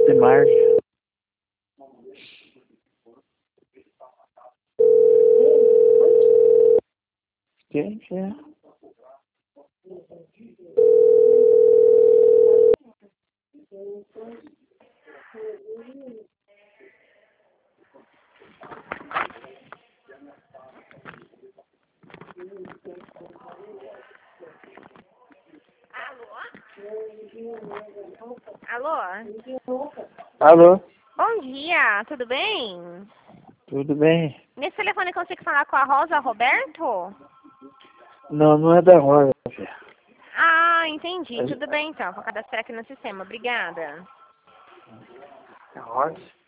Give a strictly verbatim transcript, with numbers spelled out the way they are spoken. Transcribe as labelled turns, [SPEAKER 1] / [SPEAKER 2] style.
[SPEAKER 1] de março. Quem que é?
[SPEAKER 2] Alô?
[SPEAKER 1] Alô?
[SPEAKER 2] Bom dia, tudo bem?
[SPEAKER 1] Tudo bem?
[SPEAKER 2] Nesse telefone eu consigo falar com a Rosa Roberto?
[SPEAKER 1] Não, não é da Rosa, filha.
[SPEAKER 2] Ah, entendi.
[SPEAKER 1] É
[SPEAKER 2] Tudo bem então, vou cadastrar aqui no sistema. Obrigada.
[SPEAKER 1] Rosa?